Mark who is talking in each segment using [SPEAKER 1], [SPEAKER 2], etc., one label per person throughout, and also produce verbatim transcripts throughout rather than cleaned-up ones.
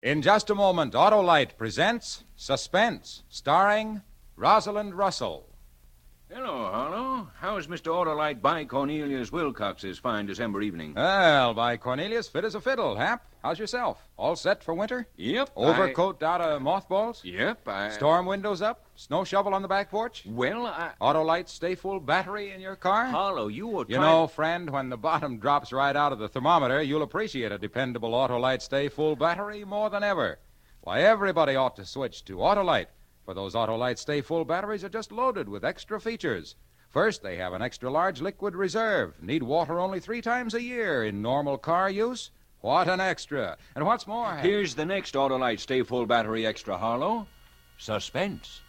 [SPEAKER 1] In just a moment, Autolite presents Suspense, starring Rosalind Russell.
[SPEAKER 2] Hello, Harlow. How's Mister Autolite by Cornelius Wilcox's fine December evening?
[SPEAKER 1] Well, by Cornelius, fit as a fiddle, Hap. How's yourself? All set for winter?
[SPEAKER 2] Yep.
[SPEAKER 1] Overcoat out of mothballs?
[SPEAKER 2] I... Yep, I...
[SPEAKER 1] Storm windows up? Snow shovel on the back porch?
[SPEAKER 2] Well, I...
[SPEAKER 1] Autolite stay full battery in your car?
[SPEAKER 2] Harlow, you were
[SPEAKER 1] You
[SPEAKER 2] trying...
[SPEAKER 1] know, friend, when the bottom drops right out of the thermometer, you'll appreciate a dependable Autolite stay full battery more than ever. Why, everybody ought to switch to Autolite. For those Autolite Stay Full batteries are just loaded with extra features. First, they have an extra-large liquid reserve. Need water only three times a year in normal car use. What an extra. And what's more...
[SPEAKER 2] Here's the next Autolite Stay Full battery extra, Harlow. Suspense.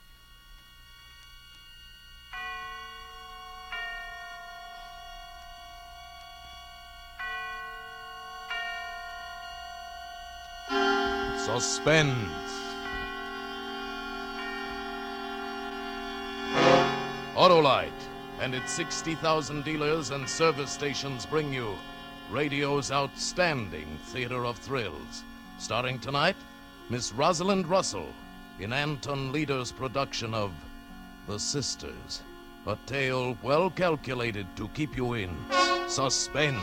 [SPEAKER 3] Suspense. Autolite and its sixty thousand dealers and service stations bring you radio's outstanding theater of thrills. Starring tonight, Miss Rosalind Russell in Anton Leader's production of The Sisters, a tale well calculated to keep you in suspense.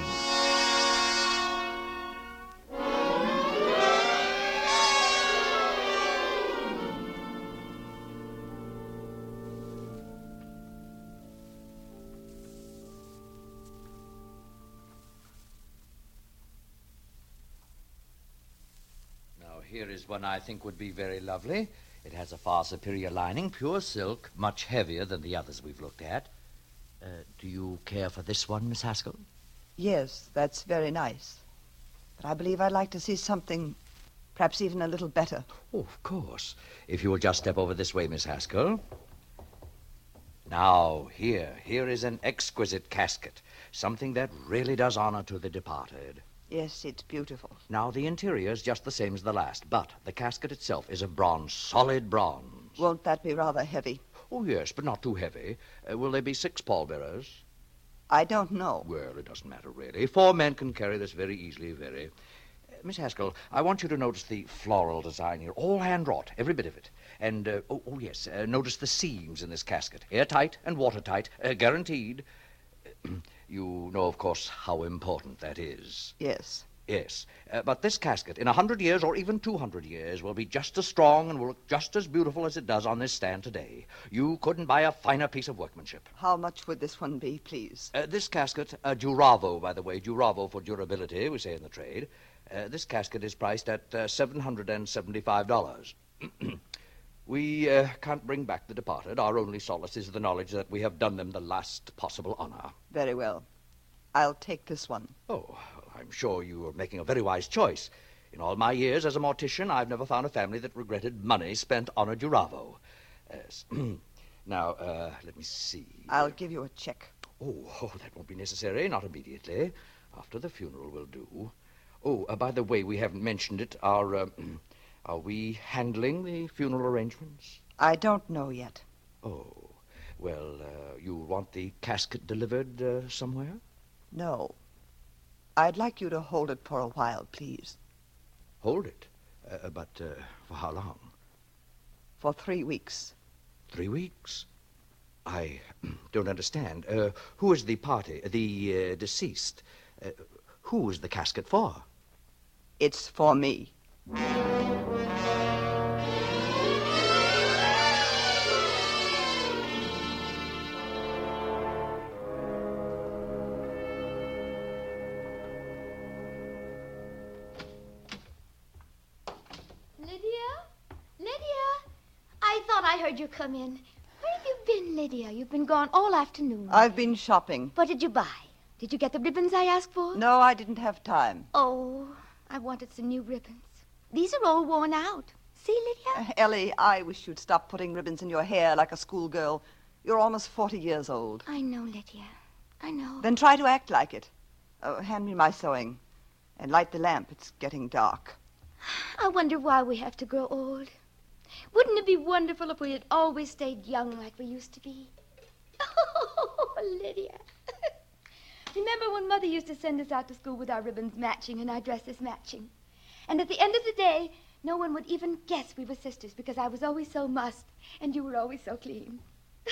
[SPEAKER 4] Here is one I think would be very lovely. It has a far superior lining, pure silk, much heavier than the others we've looked at. Uh, do you care for this one, Miss Haskell?
[SPEAKER 5] Yes, that's very nice. But I believe I'd like to see something, perhaps even a little better.
[SPEAKER 4] Oh, of course. If you will just step over this way, Miss Haskell. Now, here, here is an exquisite casket. Something that really does honor to the departed.
[SPEAKER 5] Yes, it's beautiful.
[SPEAKER 4] Now, the interior is just the same as the last, but the casket itself is of bronze, solid bronze.
[SPEAKER 5] Won't that be rather heavy?
[SPEAKER 4] Oh, yes, but not too heavy. Uh, will there be six pallbearers?
[SPEAKER 5] I don't know.
[SPEAKER 4] Well, it doesn't matter, really. Four men can carry this very easily, very. Uh, Miss Haskell, I want you to notice the floral design here. All hand-wrought, every bit of it. And, uh, oh, oh, yes, uh, notice the seams in this casket. Airtight and watertight, uh, guaranteed. You know, of course, how important that is.
[SPEAKER 5] Yes.
[SPEAKER 4] Yes. Uh, but this casket, in a hundred years or even two hundred years, will be just as strong and will look just as beautiful as it does on this stand today. You couldn't buy a finer piece of workmanship.
[SPEAKER 5] How much would this one be, please?
[SPEAKER 4] Uh, this casket, uh, Duravo, by the way, Duravo for durability, we say in the trade. Uh, this casket is priced at uh, seven hundred seventy-five dollars. We uh, can't bring back the departed. Our only solace is the knowledge that we have done them the last possible honor.
[SPEAKER 5] Very well. I'll take this one.
[SPEAKER 4] Oh, I'm sure you are making a very wise choice. In all my years as a mortician, I've never found a family that regretted money spent on a Duravo. Yes. Now, uh, let me see.
[SPEAKER 5] I'll give you a check.
[SPEAKER 4] Oh, oh, that won't be necessary. Not immediately. After the funeral will do. Oh, uh, by the way, we haven't mentioned it. Our, uh, are we handling the funeral arrangements?
[SPEAKER 5] I don't know yet.
[SPEAKER 4] Oh, well, uh, you want the casket delivered uh, somewhere?
[SPEAKER 5] No. I'd like you to hold it for a while, please.
[SPEAKER 4] Hold it? Uh, but uh, for how long?
[SPEAKER 5] For three weeks.
[SPEAKER 4] Three weeks? I don't understand. Uh, who is the party, the uh, deceased? Uh, who is the casket for?
[SPEAKER 5] It's for me.
[SPEAKER 6] I heard you come in. Where have you been, Lydia? You've been gone all afternoon.
[SPEAKER 5] I've been shopping.
[SPEAKER 6] What did you buy? Did you get the ribbons I asked for?
[SPEAKER 5] No, I didn't have time.
[SPEAKER 6] Oh, I wanted some new ribbons. These are all worn out. See, Lydia?
[SPEAKER 5] Uh, Ellie, I wish you'd stop putting ribbons in your hair like a schoolgirl. You're almost forty years old.
[SPEAKER 6] I know, Lydia. I know.
[SPEAKER 5] Then try to act like it. Oh, hand me my sewing. And light the lamp. It's getting dark.
[SPEAKER 6] I wonder why we have to grow old. Wouldn't it be wonderful if we had always stayed young like we used to be? Oh, Lydia. Remember when Mother used to send us out to school with our ribbons matching and our dresses matching? And at the end of the day, No one would even guess we were sisters because I was always so mussed and you were always so clean.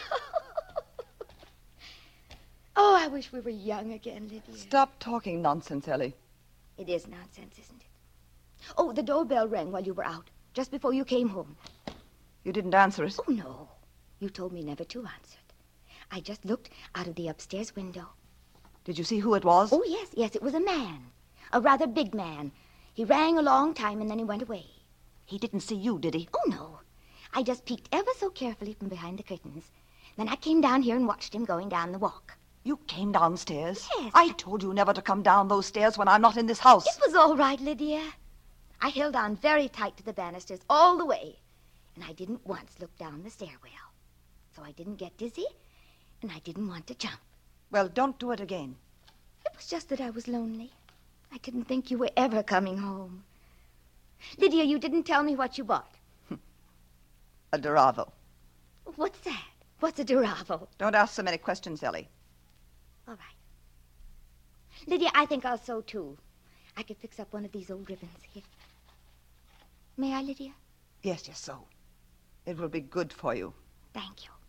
[SPEAKER 6] Oh, I wish we were young again, Lydia.
[SPEAKER 5] Stop talking nonsense, Ellie.
[SPEAKER 6] It is nonsense, isn't it? Oh, the doorbell rang while you were out, just before you came home.
[SPEAKER 5] You didn't answer it?
[SPEAKER 6] Oh, no. You told me never to answer it. I just looked out of the upstairs window.
[SPEAKER 5] Did you see who it was?
[SPEAKER 6] Oh, yes, yes, it was a man. A rather big man. He rang a long time and then he went away.
[SPEAKER 5] He didn't see you, did he?
[SPEAKER 6] Oh, no. I just peeked ever so carefully from behind the curtains. Then I came down here and watched him going down the walk.
[SPEAKER 5] You came downstairs?
[SPEAKER 6] Yes.
[SPEAKER 5] I told you never to come down those stairs when I'm not in this house.
[SPEAKER 6] It was all right, Lydia. I held on very tight to the banisters all the way. And I didn't once look down the stairwell. So I didn't get dizzy, and I didn't want to jump.
[SPEAKER 5] Well, don't do it again.
[SPEAKER 6] It was just that I was lonely. I didn't think you were ever coming home. Lydia, you didn't tell me what you bought.
[SPEAKER 5] A Duravo.
[SPEAKER 6] What's that? What's a Duravo?
[SPEAKER 5] Don't ask so many questions, Ellie.
[SPEAKER 6] All right. Lydia, I think I'll sew, too. I could fix up one of these old ribbons. Here. May I, Lydia?
[SPEAKER 5] Yes, yes, so. It will be good for you.
[SPEAKER 6] Thank you.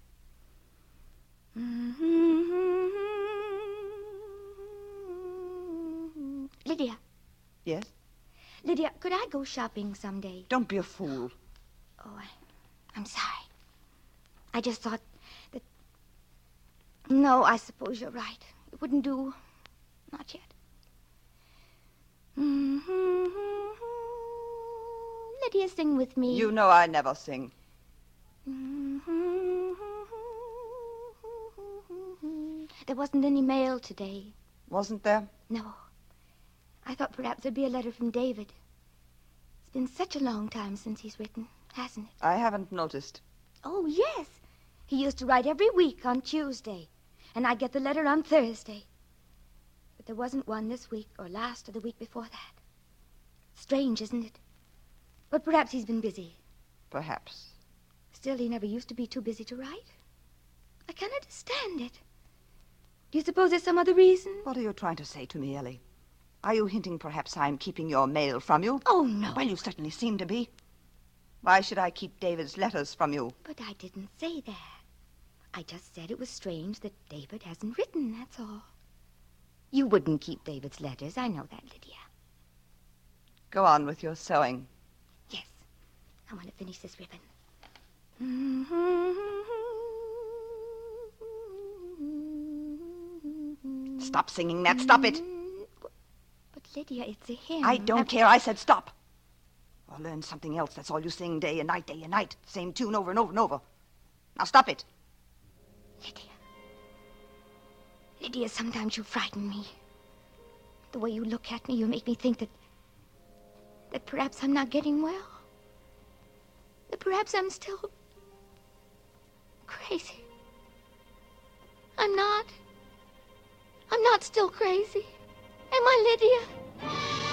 [SPEAKER 6] Lydia.
[SPEAKER 5] Yes?
[SPEAKER 6] Lydia, could I go shopping someday?
[SPEAKER 5] Don't be a fool.
[SPEAKER 6] Oh, I, I'm sorry. I just thought that... No, I suppose you're right. It wouldn't do. Not yet. Lydia, sing with me.
[SPEAKER 5] You know I never sing.
[SPEAKER 6] There wasn't any mail today.
[SPEAKER 5] Wasn't there?
[SPEAKER 6] No. I thought perhaps there'd be a letter from David. It's been such a long time since he's written, hasn't it?
[SPEAKER 5] I haven't noticed.
[SPEAKER 6] Oh, yes. He used to write every week on Tuesday, and I'd get the letter on Thursday. But there wasn't one this week or last or the week before that. Strange, isn't it? But perhaps he's been busy.
[SPEAKER 5] Perhaps.
[SPEAKER 6] Still, he never used to be too busy to write. I can't understand it. Do you suppose there's some other reason?
[SPEAKER 5] What are you trying to say to me, Ellie? Are you hinting perhaps I'm keeping your mail from you?
[SPEAKER 6] Oh, no.
[SPEAKER 5] Well, you certainly seem to be. Why should I keep David's letters from you?
[SPEAKER 6] But I didn't say that. I just said it was strange that David hasn't written, that's all. You wouldn't keep David's letters. I know that, Lydia.
[SPEAKER 5] Go on with your sewing.
[SPEAKER 6] Yes. I want to finish this ribbon.
[SPEAKER 5] Stop singing that. Stop it.
[SPEAKER 6] But, Lydia, it's a hymn.
[SPEAKER 5] I don't
[SPEAKER 6] I've...
[SPEAKER 5] care. I said stop. Or learn something else. That's all you sing day and night, day and night. Same tune over and over and over. Now stop it.
[SPEAKER 6] Lydia. Lydia, sometimes you frighten me. The way you look at me, you make me think that... that perhaps I'm not getting well. That perhaps I'm still... crazy. I'm not. I'm not still crazy. Am I, Lydia?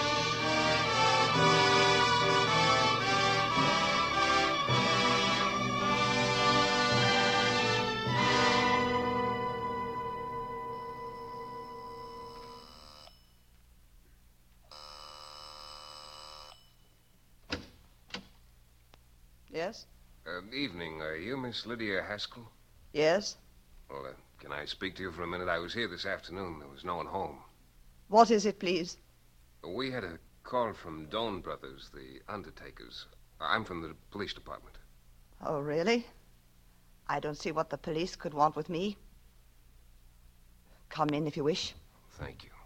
[SPEAKER 5] Yes?
[SPEAKER 7] Uh, evening. Are you Miss Lydia Haskell?
[SPEAKER 5] Yes?
[SPEAKER 7] Well, uh, can I speak to you for a minute? I was here this afternoon. There was no one home.
[SPEAKER 5] What is it, please?
[SPEAKER 7] We had a call from Doan Brothers, the undertakers. I'm from the police department.
[SPEAKER 5] Oh, really? I don't see what the police could want with me. Come in if you wish.
[SPEAKER 7] Thank you.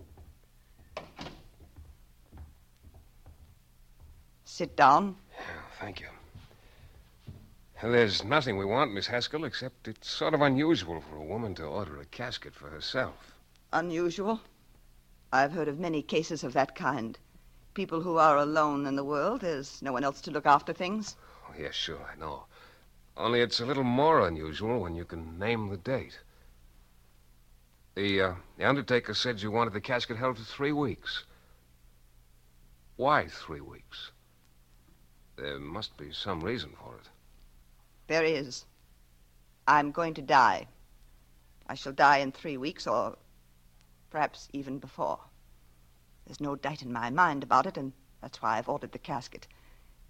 [SPEAKER 5] Sit down.
[SPEAKER 7] Yeah, thank you. There's nothing we want, Miss Haskell, except it's sort of unusual for a woman to order a casket for herself.
[SPEAKER 5] Unusual? I've heard of many cases of that kind. People who are alone in the world, there's no one else to look after things.
[SPEAKER 7] Oh, yes, sure, I know. Only it's a little more unusual when you can name the date. The, uh, the undertaker said you wanted the casket held for three weeks. Why three weeks? There must be some reason for it.
[SPEAKER 5] There is. I'm going to die. I shall die in three weeks, or perhaps even before. There's no doubt in my mind about it, and that's why I've ordered the casket.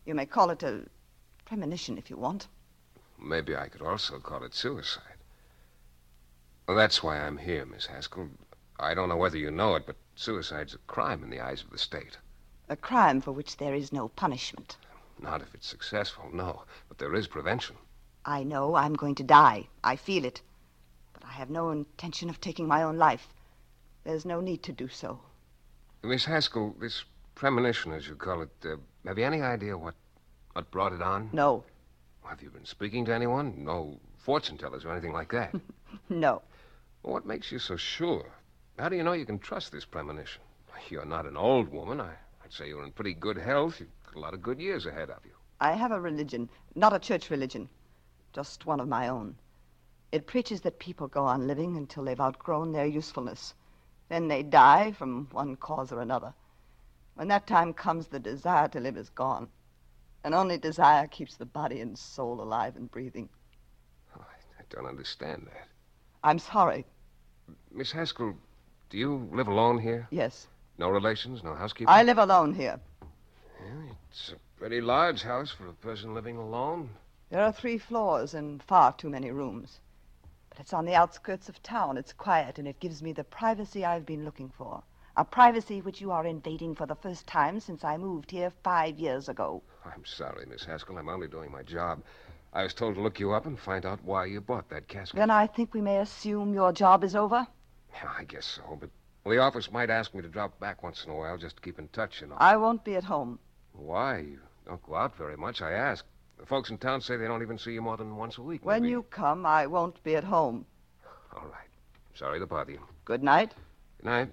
[SPEAKER 5] You may call it a premonition if you want.
[SPEAKER 7] Maybe I could also call it suicide. Well, that's why I'm here, Miss Haskell. I don't know whether you know it, but suicide's a crime in the eyes of the state.
[SPEAKER 5] A crime for which there is no punishment.
[SPEAKER 7] Not if it's successful, no. But there is prevention.
[SPEAKER 5] I know I'm going to die. I feel it. But I have no intention of taking my own life. There's no need to do so.
[SPEAKER 7] Miss Haskell, this premonition, as you call it, uh, have you any idea what, what brought it on?
[SPEAKER 5] No.
[SPEAKER 7] Have you been speaking to anyone? No fortune tellers or anything like that?
[SPEAKER 5] No.
[SPEAKER 7] Well, what makes you so sure? How do you know you can trust this premonition? You're not an old woman. I, I'd say you're in pretty good health. You've got a lot of good years ahead of you.
[SPEAKER 5] I have a religion, not a church religion, just one of my own. It preaches that people go on living until they've outgrown their usefulness. Then they die from one cause or another. When that time comes, the desire to live is gone. And only desire keeps the body and soul alive and breathing.
[SPEAKER 7] Oh, I, I don't understand that.
[SPEAKER 5] I'm sorry.
[SPEAKER 7] Miss Haskell, do you live alone here?
[SPEAKER 5] Yes.
[SPEAKER 7] No relations, no housekeeping?
[SPEAKER 5] I live alone here.
[SPEAKER 7] Yeah, it's a pretty large house for a person living alone.
[SPEAKER 5] There are three floors and far too many rooms. But it's on the outskirts of town. It's quiet, and it gives me the privacy I've been looking for. A privacy which you are invading for the first time since I moved here five years ago.
[SPEAKER 7] I'm sorry, Miss Haskell. I'm only doing my job. I was told to look you up and find out why you bought that casket.
[SPEAKER 5] Then I think we may assume your job is over?
[SPEAKER 7] Yeah, I guess so, but well, the office might ask me to drop back once in a while just to keep in touch, you know.
[SPEAKER 5] I won't be at home.
[SPEAKER 7] Why? You don't go out very much, I ask. The folks in town say they don't even see you more than once a week.
[SPEAKER 5] When
[SPEAKER 7] maybe.
[SPEAKER 5] you come, I won't be at home.
[SPEAKER 7] All right. Sorry to bother you.
[SPEAKER 5] Good night.
[SPEAKER 7] Good night.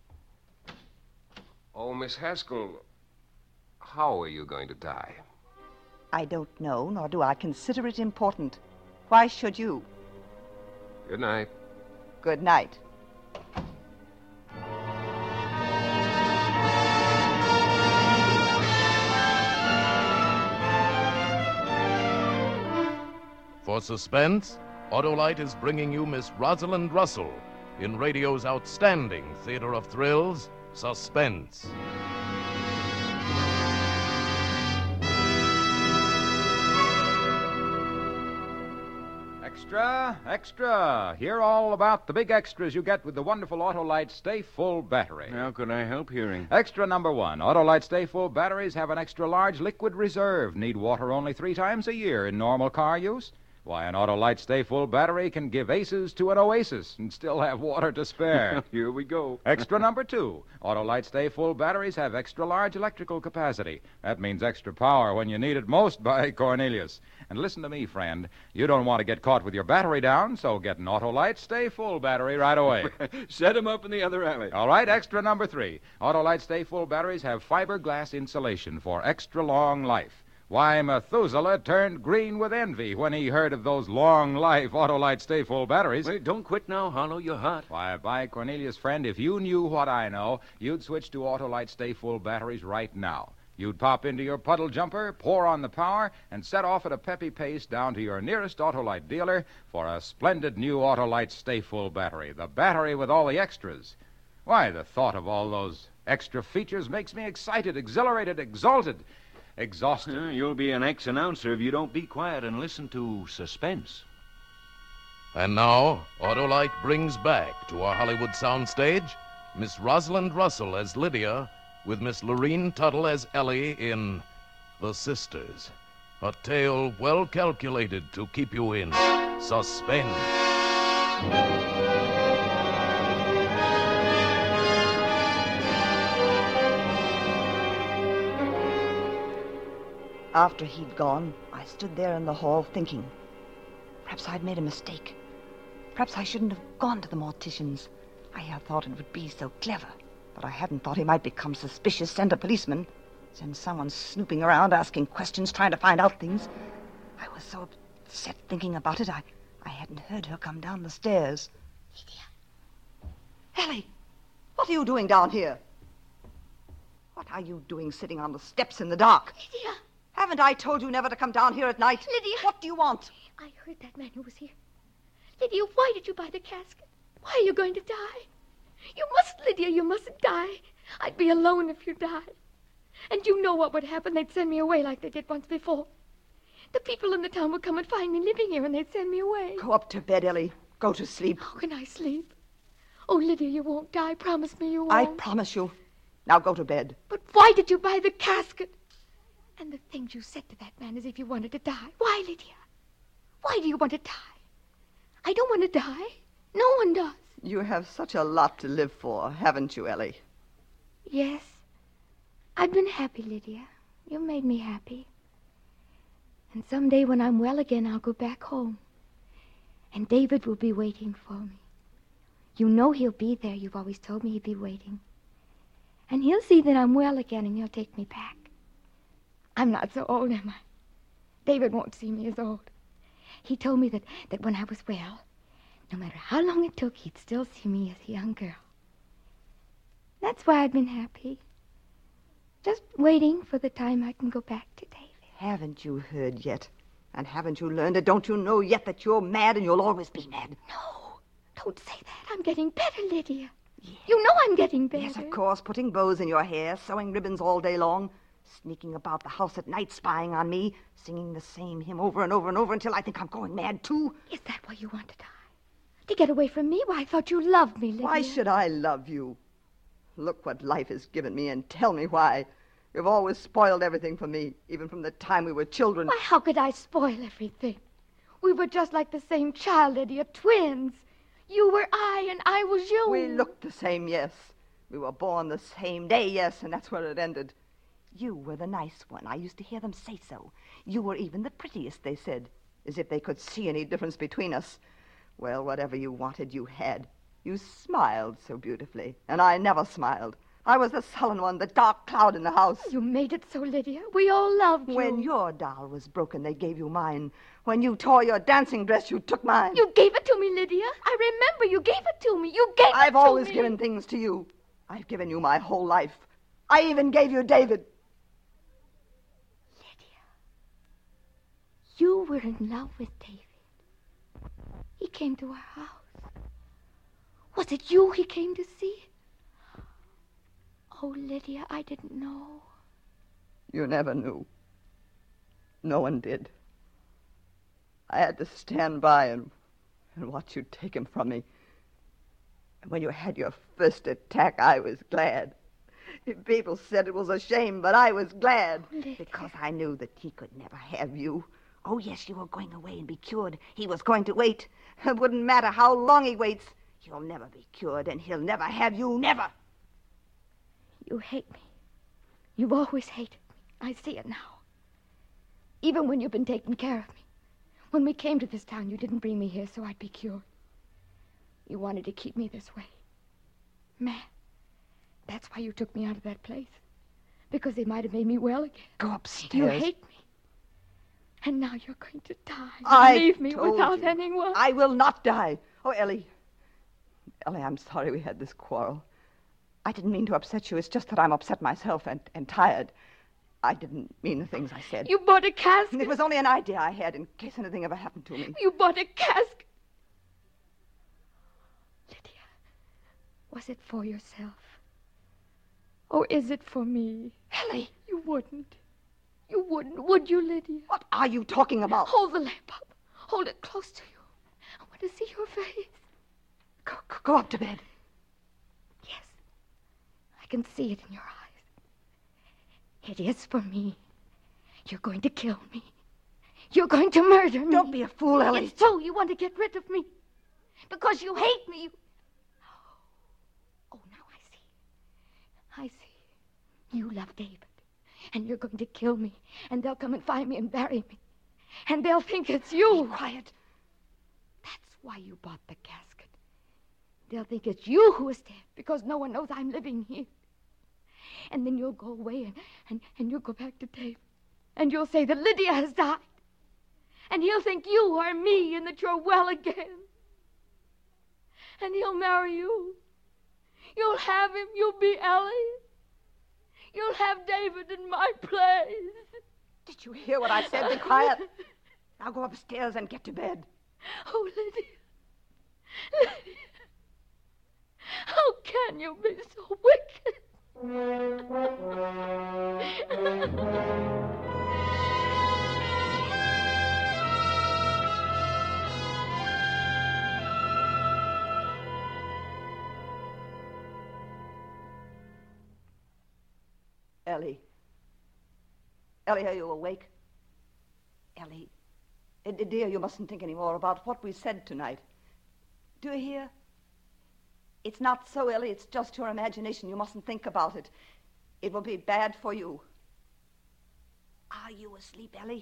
[SPEAKER 7] Oh, Miss Haskell, how are you going to die?
[SPEAKER 5] I don't know, nor do I consider it important. Why should you?
[SPEAKER 7] Good night.
[SPEAKER 5] Good night.
[SPEAKER 3] For suspense, Autolite is bringing you Miss Rosalind Russell in radio's outstanding theater of thrills, Suspense.
[SPEAKER 1] Extra, extra. Hear all about the big extras you get with the wonderful Autolite Stay Full battery.
[SPEAKER 2] How could I help hearing?
[SPEAKER 1] Extra number one. Autolite Stay Full batteries have an extra large liquid reserve. Need water only three times a year in normal car use. Why, an Autolite Stay Full battery can give aces to an oasis and still have water to spare.
[SPEAKER 2] Here we go.
[SPEAKER 1] Extra number two. Autolite Stay Full batteries have extra large electrical capacity. That means extra power when you need it most by Cornelius. And listen to me, friend. You don't want to get caught with your battery down, so get an Autolite Stay Full battery right away.
[SPEAKER 2] Set him up in the other alley.
[SPEAKER 1] All right, extra number three. Autolite Stay Full batteries have fiberglass insulation for extra long life. Why, Methuselah turned green with envy when he heard of those long-life Autolite Stay Full batteries.
[SPEAKER 2] Wait, don't quit now, Harlow. You're hot.
[SPEAKER 1] Why, by Cornelius, friend, if you knew what I know, you'd switch to Autolite Stay Full batteries right now. You'd pop into your puddle jumper, pour on the power, and set off at a peppy pace down to your nearest Autolite dealer for a splendid new Autolite Stay Full battery, the battery with all the extras. Why, the thought of all those extra features makes me excited, exhilarated, exalted, exhausted.
[SPEAKER 2] Uh, you'll be an ex-announcer if you don't be quiet and listen to Suspense.
[SPEAKER 3] And now, Autolite brings back to our Hollywood soundstage Miss Rosalind Russell as Lydia, with Miss Lorene Tuttle as Ellie in The Sisters, a tale well calculated to keep you in suspense.
[SPEAKER 5] After he'd gone, I stood there in the hall thinking. Perhaps I'd made a mistake. Perhaps I shouldn't have gone to the mortician's. I had thought it would be so clever, but I hadn't thought he might become suspicious, send a policeman, send someone snooping around, asking questions, trying to find out things. I was so upset thinking about it, I, I hadn't heard her come down the stairs. Lydia. Ellie, what are you doing down here? What are you doing sitting on the steps in the dark?
[SPEAKER 6] Lydia.
[SPEAKER 5] Haven't I told you never to come down here at night?
[SPEAKER 6] Lydia.
[SPEAKER 5] What do you want?
[SPEAKER 6] I heard that man who was here. Lydia, why did you buy the casket? Why are you going to die? You mustn't, Lydia, you mustn't die. I'd be alone if you died. And you know what would happen. They'd send me away like they did once before. The people in the town would come and find me living here, and they'd send me away.
[SPEAKER 5] Go up to bed, Ellie. Go to sleep.
[SPEAKER 6] How can I sleep? Oh, Lydia, you won't die. Promise me you won't.
[SPEAKER 5] I promise you. Now go to bed.
[SPEAKER 6] But why did you buy the casket? And the things you said to that man as if you wanted to die. Why, Lydia? Why do you want to die? I don't want to die. No one does.
[SPEAKER 5] You have such a lot to live for, haven't you, Ellie?
[SPEAKER 6] Yes. I've been happy, Lydia. You made me happy. And someday when I'm well again, I'll go back home. And David will be waiting for me. You know he'll be there. You've always told me he'd be waiting. And he'll see that I'm well again, and he'll take me back. I'm not so old, am I? David won't see me as old. He told me that, that when I was well, no matter how long it took, he'd still see me as a young girl. That's why I've been happy. Just waiting for the time I can go back to David.
[SPEAKER 5] Haven't you heard yet? And haven't you learned it? Don't you know yet that you're mad and you'll always be mad?
[SPEAKER 6] No, don't say that. I'm getting better, Lydia. Yes. You know I'm getting better.
[SPEAKER 5] Yes, of course, putting bows in your hair, sewing ribbons all day long, sneaking about the house at night, spying on me, singing the same hymn over and over and over until I think I'm going mad, too.
[SPEAKER 6] Is that why you want to die? To get away from me? Why, I thought you loved me, Lydia.
[SPEAKER 5] Why should I love you? Look what life has given me and tell me why. You've always spoiled everything for me, even from the time we were children.
[SPEAKER 6] Why, how could I spoil everything? We were just like the same child, Lydia, twins. You were I, and I was you.
[SPEAKER 5] We looked the same, yes. We were born the same day, yes, and that's where it ended. You were the nice one. I used to hear them say so. You were even the prettiest, they said, as if they could see any difference between us. Well, whatever you wanted, you had. You smiled so beautifully, and I never smiled. I was the sullen one, the dark cloud in the house.
[SPEAKER 6] You made it so, Lydia. We all loved you.
[SPEAKER 5] When your doll was broken, they gave you mine. When you tore your dancing dress, you took mine.
[SPEAKER 6] You gave it to me, Lydia. I remember you gave it to me. You gave
[SPEAKER 5] I've
[SPEAKER 6] it to me.
[SPEAKER 5] I've always given things to you. I've given you my whole life. I even gave you David.
[SPEAKER 6] Lydia, you were in love with David. He came to our house. Was it you he came to see? Oh, Lydia, I didn't know.
[SPEAKER 5] You never knew. No one did. I had to stand by and, and watch you take him from me. And when you had your first attack, I was glad. People said it was a shame, but I was glad.
[SPEAKER 6] Lydia.
[SPEAKER 5] Because I knew that he could never have you. Oh, yes, you were going away and be cured. He was going to wait. It wouldn't matter how long he waits. He'll never be cured, and he'll never have you, never.
[SPEAKER 6] You hate me. You've always hated me. I see it now. Even when you've been taking care of me. When we came to this town, you didn't bring me here so I'd be cured. You wanted to keep me this way. Man, that's why you took me out of that place. Because they might have made me well again.
[SPEAKER 5] Go upstairs.
[SPEAKER 6] You hate me. And now you're going to die.
[SPEAKER 5] I
[SPEAKER 6] Leave me
[SPEAKER 5] told
[SPEAKER 6] without
[SPEAKER 5] you.
[SPEAKER 6] anyone.
[SPEAKER 5] I will not die. Oh, Ellie. Ellie, I'm sorry we had this quarrel. I didn't mean to upset you. It's just that I'm upset myself and, and tired. I didn't mean the things I said.
[SPEAKER 6] You bought a casket.
[SPEAKER 5] It was only an idea I had in case anything ever happened to me.
[SPEAKER 6] You bought a casket. Lydia, was it for yourself? Or is it for me?
[SPEAKER 5] Ellie.
[SPEAKER 6] You wouldn't. You wouldn't, would you, Lydia?
[SPEAKER 5] What are you talking about?
[SPEAKER 6] Hold the lamp up. Hold it close to you. I want to see your face.
[SPEAKER 5] Go, go up to bed.
[SPEAKER 6] Yes. I can see it in your eyes. It is for me. You're going to kill me. You're going to murder me.
[SPEAKER 5] Don't be a fool, Ellie.
[SPEAKER 6] It's true. You want to get rid of me. Because you hate me. You... Oh, now I see. I see. You love David. And you're going to kill me. And they'll come and find me and bury me. And they'll think it's you.
[SPEAKER 5] Be quiet.
[SPEAKER 6] That's why you bought the casket. They'll think it's you who is dead because no one knows I'm living here. And then you'll go away and, and, and you'll go back to David. And you'll say that Lydia has died. And he'll think you are me and that you're well again. And he'll marry you. You'll have him. You'll be Ellie. You'll have David in my place.
[SPEAKER 5] Did you hear what I said? Be quiet. Now go upstairs and get to bed.
[SPEAKER 6] Oh, Lydia. Lydia. How can you be so wicked?
[SPEAKER 5] Ellie. Ellie, are you awake? Ellie. Uh, dear, you mustn't think any more about what we said tonight. Do you hear? It's not so, Ellie. It's just your imagination. You mustn't think about it. It will be bad for you. Are you asleep, Ellie?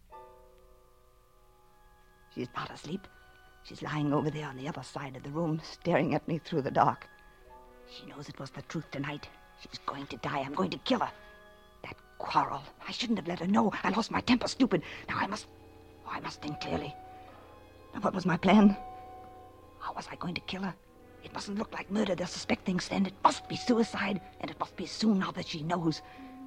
[SPEAKER 5] She's not asleep. She's lying over there on the other side of the room, staring at me through the dark. She knows it was the truth tonight. She's going to die. I'm going to kill her. That quarrel. I shouldn't have let her know. I lost my temper, stupid. Now I must... Oh, I must think clearly. Now, what was my plan? How was I going to kill her? It mustn't look like murder. They'll suspect things then. It must be suicide, and it must be soon now that she knows.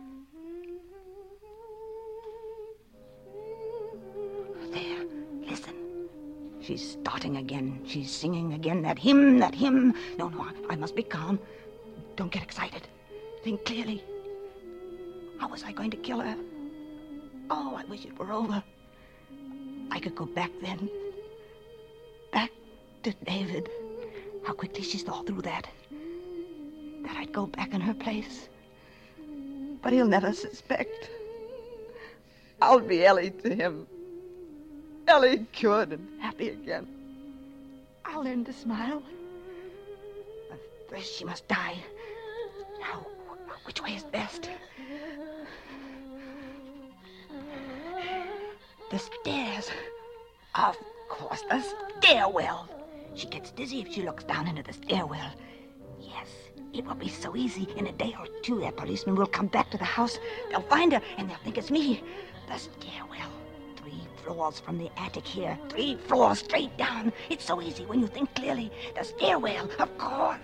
[SPEAKER 5] There, listen. She's starting again. She's singing again. That hymn, that hymn. No, no, I, I must be calm. Don't get excited. Think clearly. How was I going to kill her? Oh, I wish it were over. I could go back then. Back to David. How quickly she saw through that. That I'd go back in her place. But he'll never suspect. I'll be Ellie to him. Ellie cured and happy again. I'll learn to smile. But first she must die. Now, which way is best? The stairs. Of course, the stairwell. She gets dizzy if she looks down into the stairwell. Yes, it will be so easy. In a day or two, that policeman will come back to the house. They'll find her, and they'll think it's me. The stairwell. Three floors from the attic here. Three floors straight down. It's so easy when you think clearly. The stairwell, of course.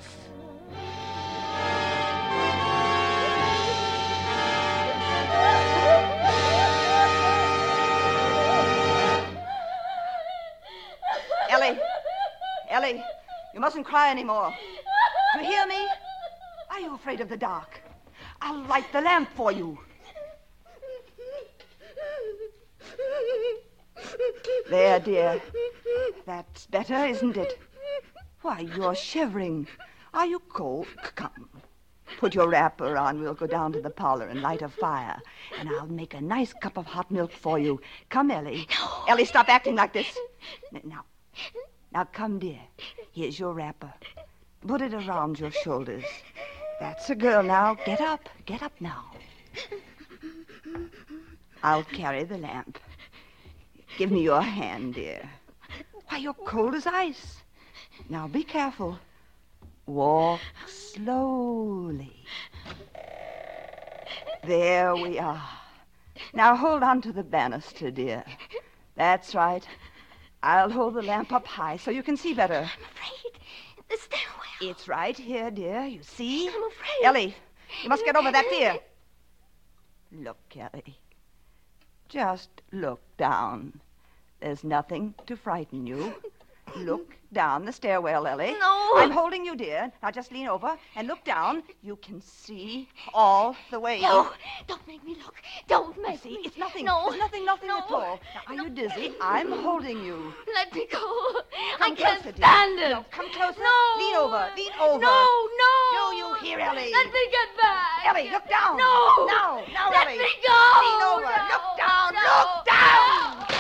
[SPEAKER 5] Ellie. Ellie, you mustn't cry anymore. Do you hear me? Are you afraid of the dark? I'll light the lamp for you. There, dear. That's better, isn't it? Why, you're shivering. Are you cold? Come. Put your wrapper on. We'll go down to the parlor and light a fire. And I'll make a nice cup of hot milk for you. Come, Ellie.
[SPEAKER 6] No.
[SPEAKER 5] Ellie, stop acting like this. Now, now come, dear. Here's your wrapper. Put it around your shoulders. That's a girl now. Get up. Get up now. I'll carry the lamp. Give me your hand, dear. Why, you're cold as ice. Now, be careful. Walk slowly. There we are. Now hold on to the banister, dear. That's right. I'll hold the lamp up high so you can see better.
[SPEAKER 6] I'm afraid. The stairwell.
[SPEAKER 5] It's right here, dear. You see?
[SPEAKER 6] I'm afraid.
[SPEAKER 5] Ellie, you must get over that fear. Look, Ellie. Just look down. There's nothing to frighten you. Look down the stairwell, Ellie.
[SPEAKER 6] No.
[SPEAKER 5] I'm holding you, dear. Now just lean over and look down. You can see all the way.
[SPEAKER 6] No, don't make me look. Don't make
[SPEAKER 5] See,
[SPEAKER 6] me.
[SPEAKER 5] it's nothing.
[SPEAKER 6] No.
[SPEAKER 5] It's nothing, nothing
[SPEAKER 6] No.
[SPEAKER 5] at all. Now, are
[SPEAKER 6] No.
[SPEAKER 5] you dizzy? I'm holding you.
[SPEAKER 6] Let me go.
[SPEAKER 5] Come
[SPEAKER 6] I can't
[SPEAKER 5] closer, dear.
[SPEAKER 6] stand it.
[SPEAKER 5] No, come closer.
[SPEAKER 6] No.
[SPEAKER 5] Lean over. Lean over.
[SPEAKER 6] No, no.
[SPEAKER 5] Do you hear, Ellie?
[SPEAKER 6] Let me get back.
[SPEAKER 5] Ellie, look down.
[SPEAKER 6] No.
[SPEAKER 5] No, no,
[SPEAKER 6] Let
[SPEAKER 5] Ellie.
[SPEAKER 6] me go.
[SPEAKER 5] Lean over.
[SPEAKER 6] No,
[SPEAKER 5] Look down.
[SPEAKER 6] no,
[SPEAKER 5] Look down.
[SPEAKER 6] no.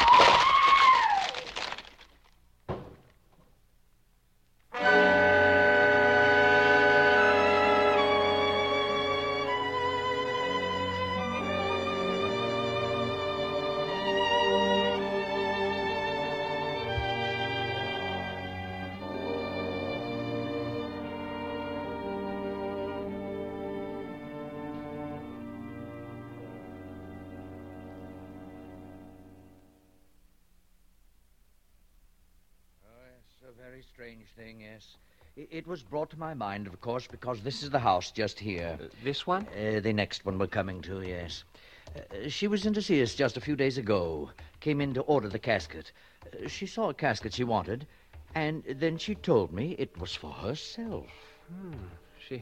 [SPEAKER 4] A very strange thing, yes. I- It was brought to my mind, of course, because this is the house just here.
[SPEAKER 8] Uh, this one?
[SPEAKER 4] Uh, the next one we're coming to, yes. Uh, she was in to see us just a few days ago. Came in to order the casket. Uh, she saw a casket she wanted, and then she told me it was for herself.
[SPEAKER 8] Hmm. She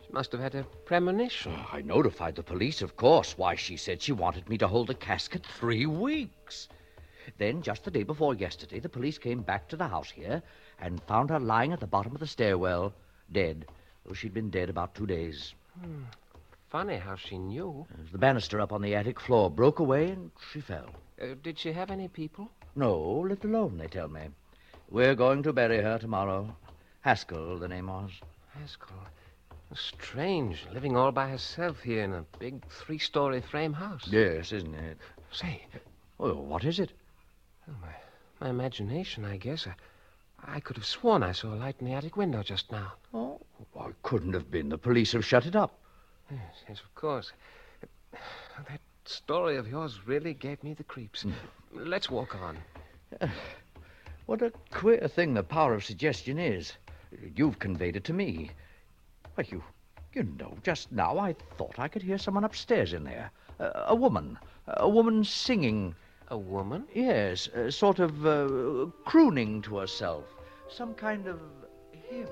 [SPEAKER 7] She must have had a premonition.
[SPEAKER 4] Oh, I notified the police, of course. Why, she said she wanted me to hold the casket three weeks. Then, just the day before yesterday, the police came back to the house here and found her lying at the bottom of the stairwell, dead. Oh, she'd been dead about two days.
[SPEAKER 7] Hmm. Funny how she knew.
[SPEAKER 4] The banister up on the attic floor broke away and she fell.
[SPEAKER 7] Uh, did she have any people?
[SPEAKER 4] No, lived alone, they tell me. We're going to bury her tomorrow. Haskell, the name was.
[SPEAKER 7] Haskell. Strange, living all by herself here in a big three-story frame house.
[SPEAKER 4] Yes, isn't it?
[SPEAKER 7] Say.
[SPEAKER 4] Oh, what is it?
[SPEAKER 7] Oh, my, my imagination, I guess. I, I could have sworn I saw a light in the attic window just now.
[SPEAKER 4] Oh, well, it couldn't have been. The police have shut it up.
[SPEAKER 7] Yes, yes, of course. That story of yours really gave me the creeps. Mm. Let's walk on.
[SPEAKER 4] Uh, what a queer thing the power of suggestion is. You've conveyed it to me. Well, you, you know, just now I thought I could hear someone upstairs in there. Uh, a woman. A woman singing.
[SPEAKER 7] A woman?
[SPEAKER 4] Yes, uh, sort of uh, crooning to herself. Some kind of hymn.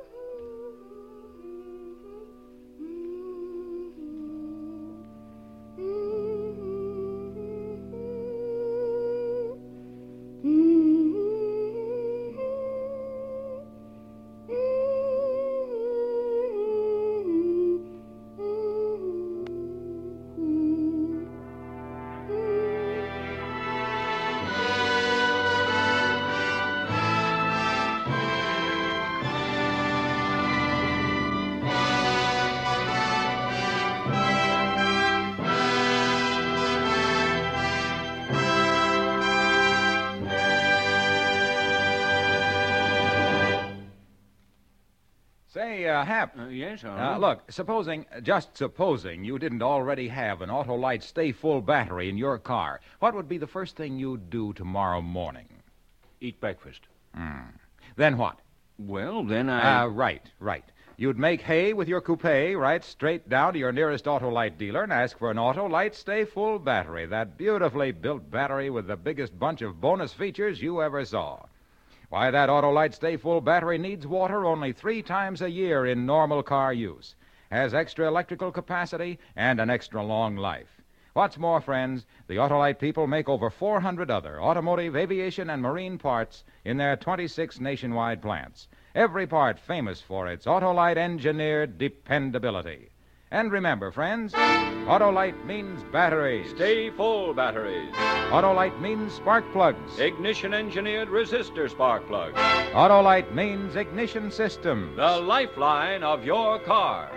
[SPEAKER 1] Say, uh, Hap.
[SPEAKER 2] Uh, yes, all
[SPEAKER 1] Uh,
[SPEAKER 2] right.
[SPEAKER 1] look, supposing, just supposing you didn't already have an Autolite Stay Full battery in your car, what would be the first thing you'd do tomorrow morning?
[SPEAKER 2] Eat breakfast.
[SPEAKER 1] Hmm. Then what?
[SPEAKER 2] Well, then I...
[SPEAKER 1] Uh, right, right. You'd make hay with your coupe, right straight down to your nearest Autolite dealer and ask for an Autolite Stay Full battery, that beautifully built battery with the biggest bunch of bonus features you ever saw. Why, that Autolite Stay Full battery needs water only three times a year in normal car use, has extra electrical capacity, and an extra long life. What's more, friends, the Autolite people make over four hundred other automotive, aviation, and marine parts in their twenty-six nationwide plants. Every part famous for its Autolite engineered dependability. And remember, friends, Autolite means batteries.
[SPEAKER 8] Stay full batteries.
[SPEAKER 1] Autolite means spark plugs.
[SPEAKER 8] Ignition-engineered resistor spark plugs.
[SPEAKER 1] Autolite means ignition systems.
[SPEAKER 8] The lifeline of your car.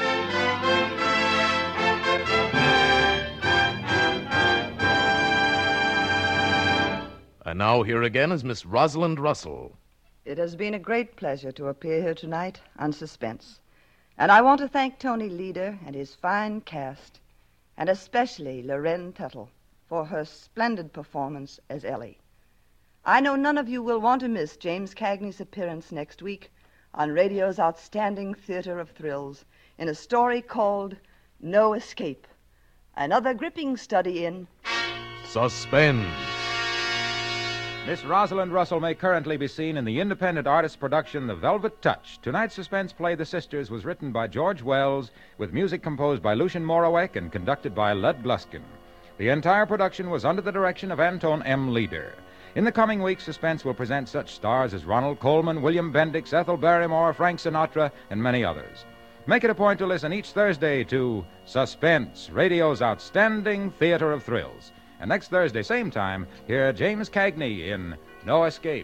[SPEAKER 3] And now here again is Miss Rosalind Russell.
[SPEAKER 5] It has been a great pleasure to appear here tonight on Suspense. And I want to thank Tony Leader and his fine cast, and especially Loren Tuttle for her splendid performance as Ellie. I know none of you will want to miss James Cagney's appearance next week on radio's outstanding theater of thrills in a story called No Escape, another gripping study in
[SPEAKER 3] Suspense.
[SPEAKER 1] Miss Rosalind Russell may currently be seen in the independent artist production The Velvet Touch. Tonight's suspense play, The Sisters, was written by George Wells, with music composed by Lucien Moraweck and conducted by Lud Gluskin. The entire production was under the direction of Anton M. Leader. In the coming weeks, Suspense will present such stars as Ronald Colman, William Bendix, Ethel Barrymore, Frank Sinatra, and many others. Make it a point to listen each Thursday to Suspense, radio's outstanding theater of thrills. And next Thursday, same time, hear James Cagney in No Escape.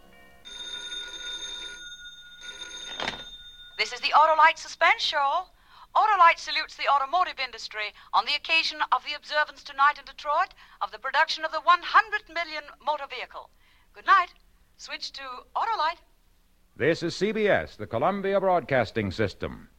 [SPEAKER 9] This is the Autolite Suspense Show. Autolite salutes the automotive industry on the occasion of the observance tonight in Detroit of the production of the one hundred million motor vehicle. Good night. Switch to Autolite.
[SPEAKER 1] This is C B S, the Columbia Broadcasting System.